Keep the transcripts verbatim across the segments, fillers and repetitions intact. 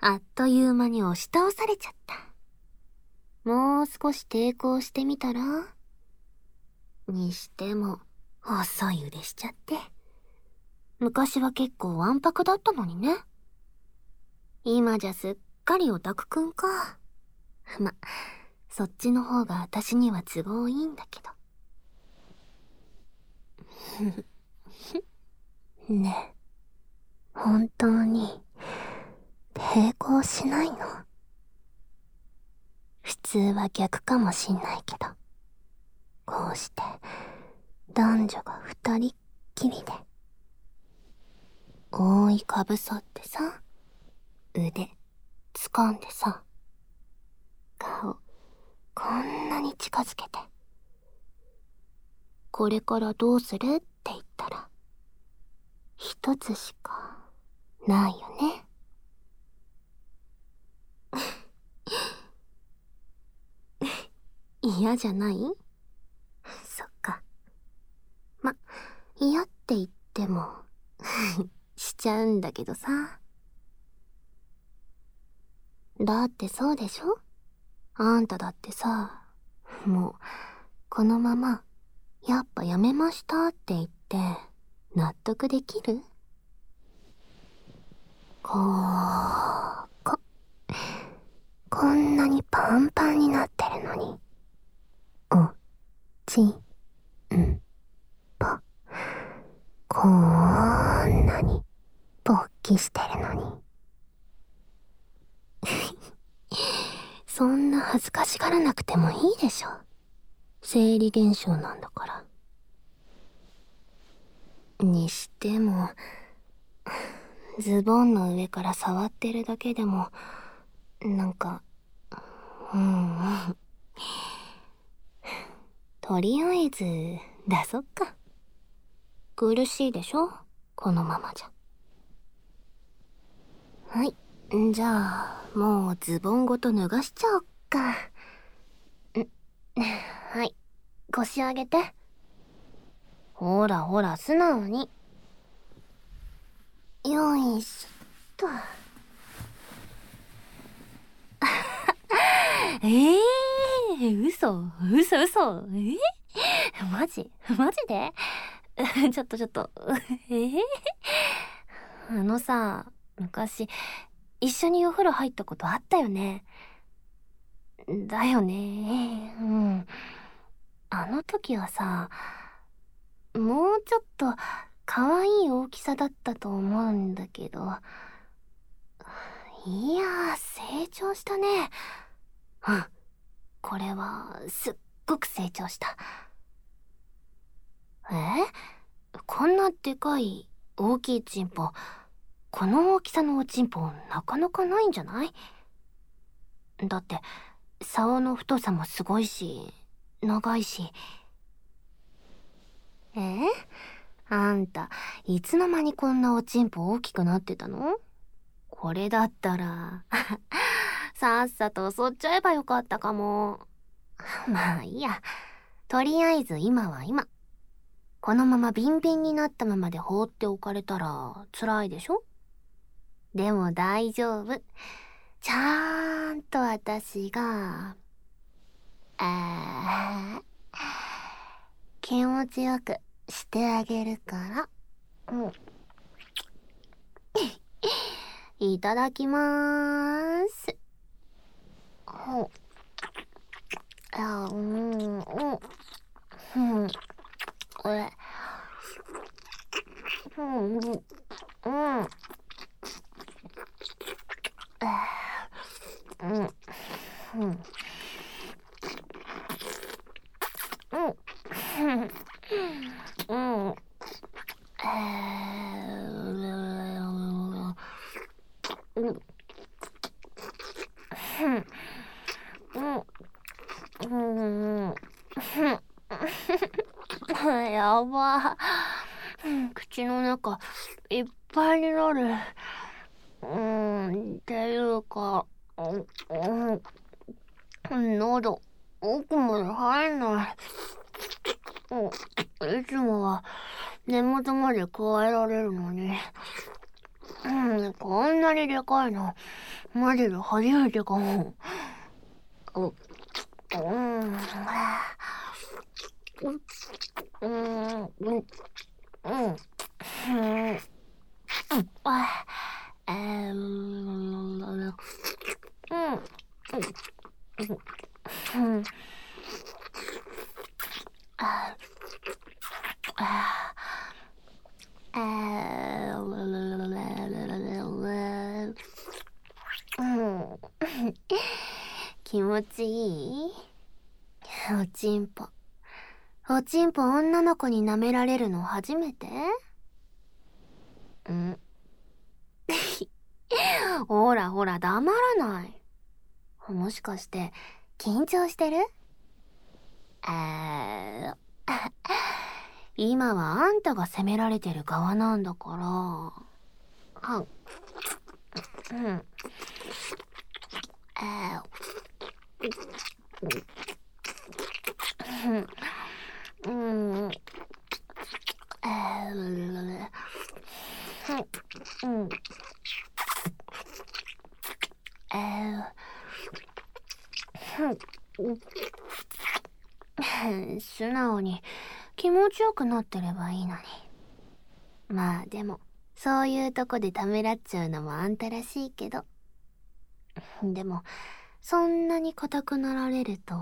あっという間に押し倒されちゃった。もう少し抵抗してみたら？にしても、遅い腕しちゃって。昔は結構わんぱくだったのにね。今じゃすっかりオタクくんか。ま、そっちの方が私には都合いいんだけど。ねえ、本当に、抵抗しないの？普通は逆かもしんないけど、こうして、男女が二人っきりで、覆いかぶさってさ、腕、掴んでさ、顔、こんなに近づけて。これからどうするって言ったら、一つしかないよね。嫌じゃない？そっか。ま、嫌って言っても、しちゃうんだけどさ。だってそうでしょ？あんただってさ、もう、このまま、やっぱやめましたって言って、納得できる？こう、こ、こんなにパンパンになってるのに。お、ち、ん、ぽ。こんなに、勃起してるのに。そんな恥ずかしがらなくてもいいでしょ。生理現象なんだから。にしても、ズボンの上から触ってるだけでも、なんか、うん。とりあえず、出そっか。苦しいでしょ？このままじゃ。はい。じゃあ、もうズボンごと脱がしちゃおっか。ん、はい。腰上げて。ほらほら、素直に。よいしょっと。ええー、嘘、嘘嘘。えー、マジマジでちょっとちょっと。えー、あのさ、昔、一緒にお風呂入ったことあったよね。だよね。うん。あの時はさ、もうちょっと可愛い大きさだったと思うんだけど。いやー、成長したね。うん。これは、すっごく成長した。え？こんなでかい、大きいチンポ、この大きさのおチンポ、なかなかないんじゃない？だって、竿の太さもすごいし、長いし。え？あんた、いつの間にこんなおちんぽ大きくなってたの？これだったら、さっさと襲っちゃえばよかったかも。まあいいや。とりあえず今は今。このままビンビンになったままで放っておかれたら辛いでしょ？でも大丈夫。ちゃーんと私が、あー、気持ちよくしてあげるから。うん。いただきまーす。うん。あ、うん、うん、うん。これ。うん、うん、うん。うん、うん。うん。うん。えー、うん。うん。うん。やば。口の中いっぱいになる。うん、っていうか、うん、喉、奥まで入んない。うん、いつもは根元まで加えられるのに。うん、こんなにでかいの、 マジで初めてかも。う、うん、うん、うん、うん、うん、うん、あ、えー、うん、うん、うん、あ、あ、えー、うん、気持ちいい？おちんぽ。おちんぽ女の子に舐められるの初めて？んほらほら黙らない。もしかして緊張してる？えー、今はあんたが責められてる側なんだから。あ、うん。えー、うん。うん。えー、うん。えー、素直に気持ちよくなってればいいのに。まあでも、そういうとこでためらっちゃうのもあんたらしいけど。でも、そんなに硬くなられると、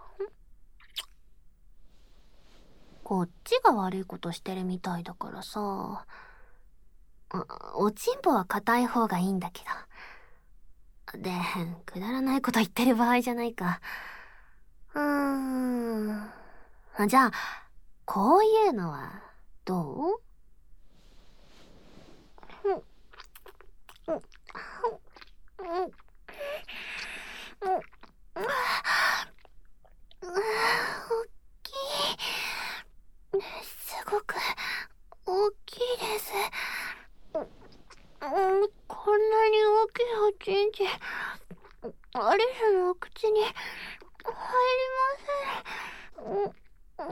こっちが悪いことしてるみたいだからさ。あ、おちんぽは硬い方がいいんだけど。で、くだらないこと言ってる場合じゃないか。うーん。じゃあ、こういうのは、どう？うん、うん、うん、うん、うん、大きい。すごく、大きいです。うん、こんなに大きいおちんちん、アリスの口に入りません。うん、うん、加えられ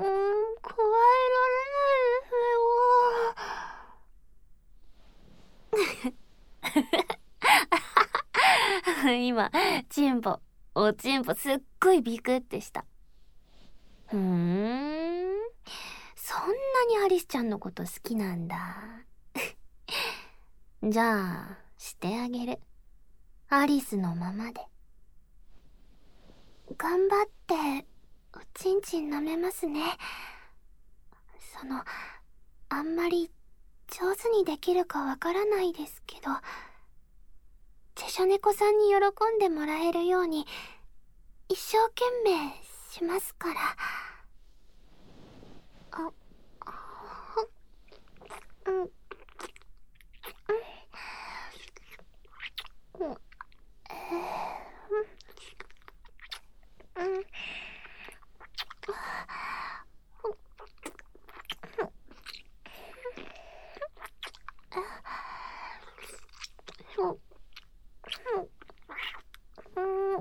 ないですよ。今、チンポ、おちんぽすっごいビクってした。ふーん、そんなにアリスちゃんのこと好きなんだ。じゃあ、してあげる。アリスのままで。頑張って、おちんちん舐めますね。その、あんまり上手にできるかわからないですけど、チェシャ猫さんに喜んでもらえるように、一生懸命しますから。あ、うん、うん、うん、えー、うん、うん、そう、うん、うん、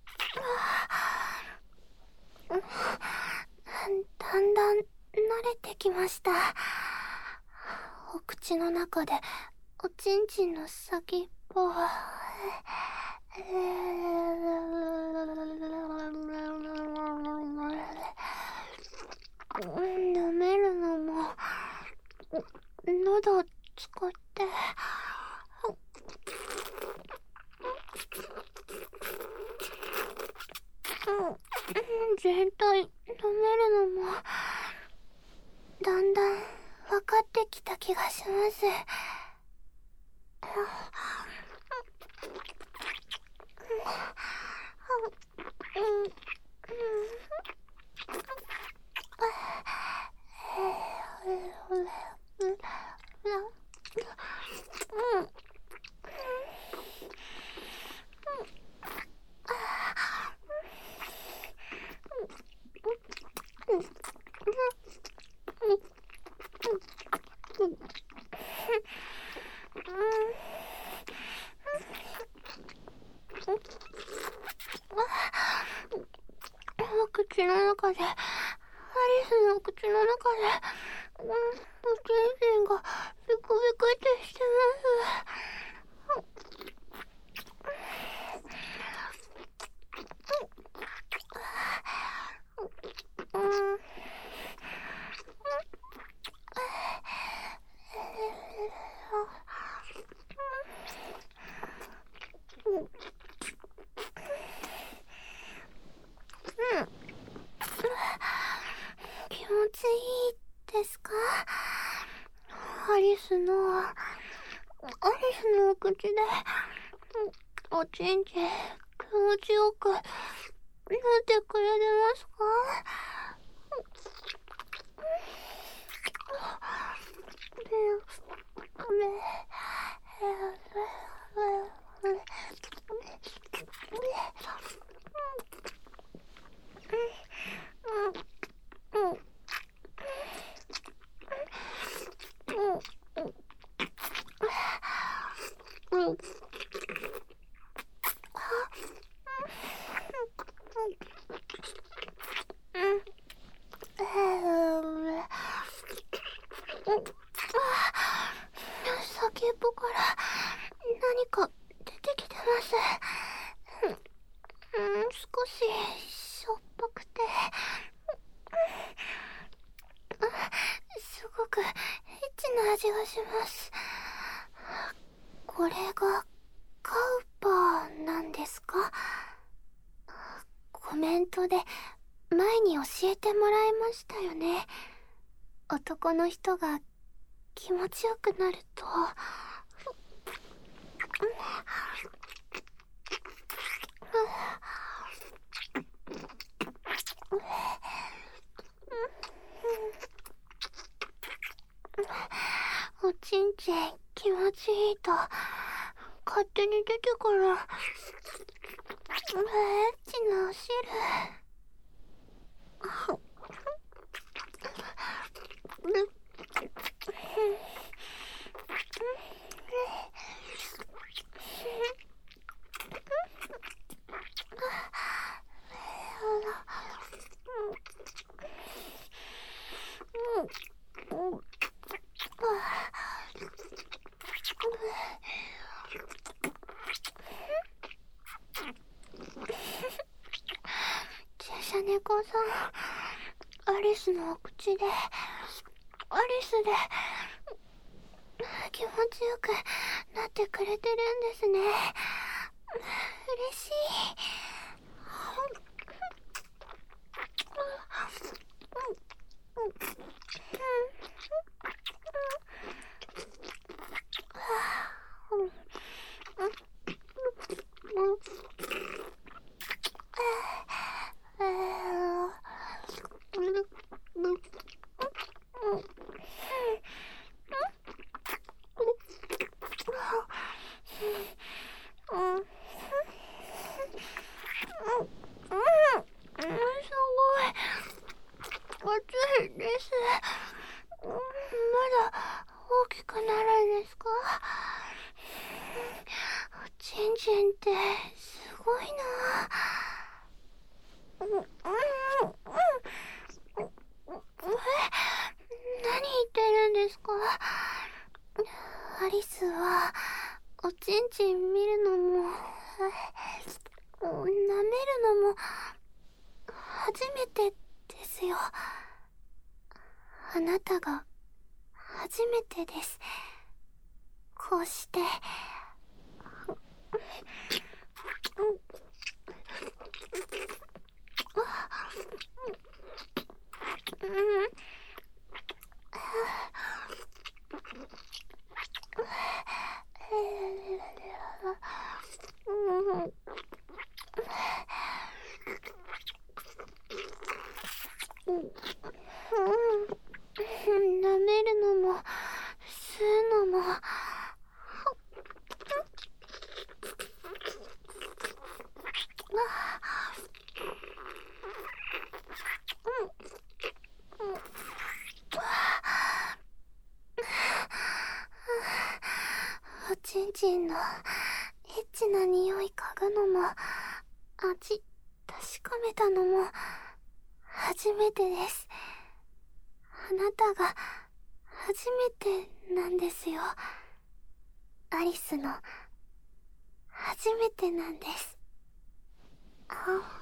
だんだん慣れてきました。お口の中でおちんちんの先っぽは、舐めるのも喉を使って、全体舐めるのもだんだん分かってきた気がします。口の中で、アリスの口の中で、うん、おちんちんがビクビクってしてます。 スの、アリスの口で、おちんちん気持ちよくなってくれてますか？先っぽから何か出てきてます。うん、少ししょっぱくて、すごくエッチな味がします。これがカウパーなんですか？コメントで前に教えてもらいましたよね。男の人が気持ちよくなると、おちんちん気持ちいいと勝手に出てくるエッチなお汁。注射猫さん、アリスのお口で、アリスで気持ちよくなってくれてるんですね。嬉しい。暑いです。まだ大きくなるんですか？おちんちんってすごいな。うんうんうん。え、何言ってるんですか？アリスはおちんちん見るのも舐めるのも初めてですよ。あなたが初めてです。こうして舐めるのも吸うのもおちんちんのエッチな匂い嗅ぐのも味確かめたのも初めてです。あなたが初めてなんですよ。アリスの初めてなんです。あ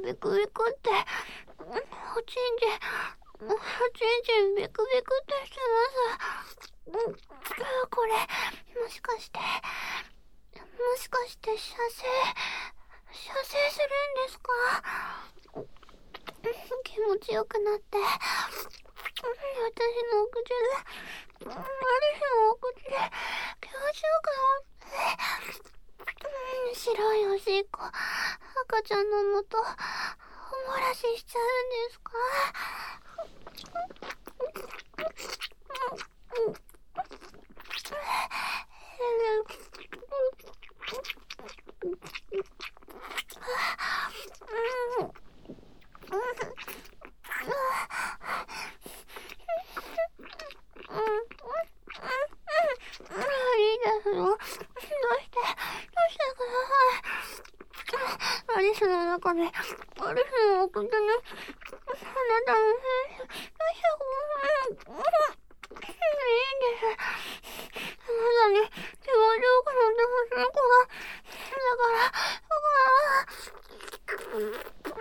ビクビクって、おちんちん、おちんちんビクビクってしてます。これ、もしかして、もしかして射精、射精するんですか？気持ちよくなって、私のお口で、アリスのお口で気持ちよくなって、白いおしっこ、赤ちゃんのもと、おもらししちゃうんですか？アリスの中で、アリスの奥でね、あなたの精子、精子、いいんです。あなたに気持ちよくなってほしい子が、だから、だから、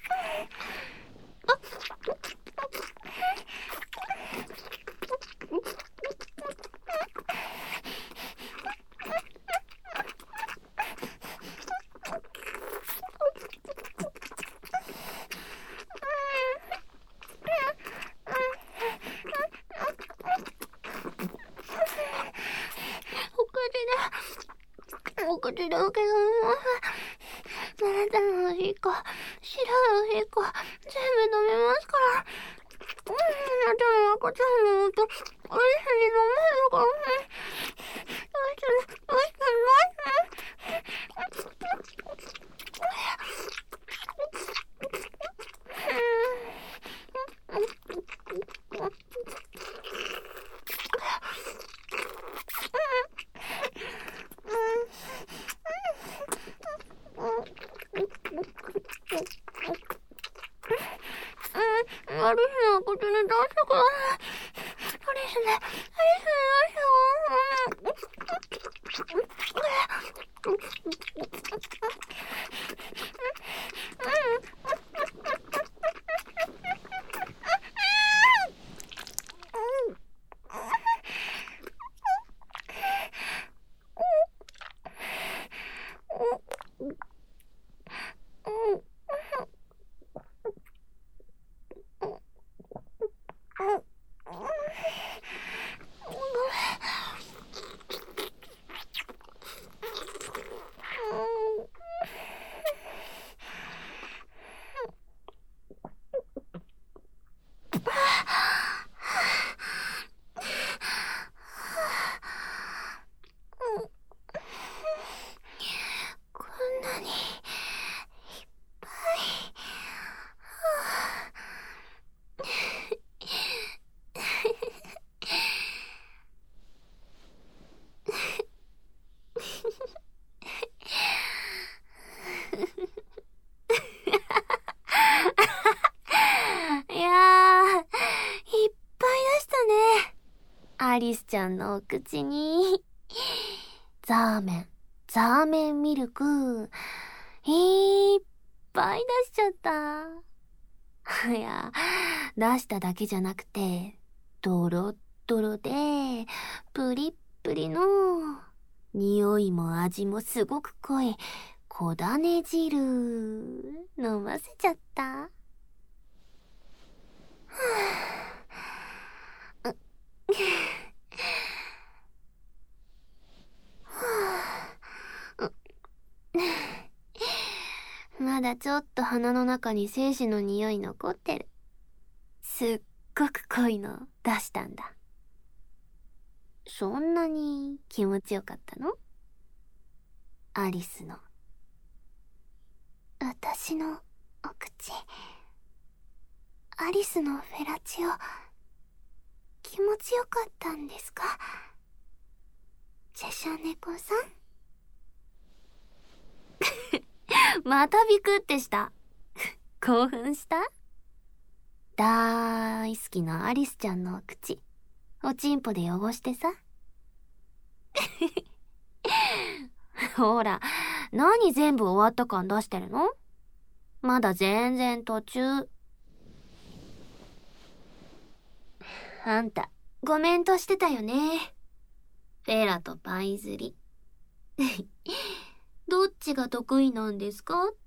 お口で受け止めます。あなたのおしっこ、白いおしっこ、全部飲めますから。あなたの赤ちゃんのもと、アリスに飲めるからね。どうして、どうして、アリスの口に出してください。アリスね、アリスね、出してくだアリスちゃんのお口に、ザーメン、ザーメンミルク、いっぱい出しちゃった。いや、出しただけじゃなくて、ドロッドロで、プリップリの、匂いも味もすごく濃い、小種汁、飲ませちゃった。まだちょっと鼻の中に精子の匂い残ってる。すっごく濃いの出したんだ。そんなに気持ちよかったの？アリスの。私のお口。アリスのフェラチオ、気持ちよかったんですか？チェシャ猫さんまたビクってした。興奮した？だーい好きなアリスちゃんのお口、おちんぽで汚してさ。ほら、何全部終わった感出してるの？ まだ全然途中。あんた、コメントしてたよね。フェラとパイズリ。どっちが得意なんですかっ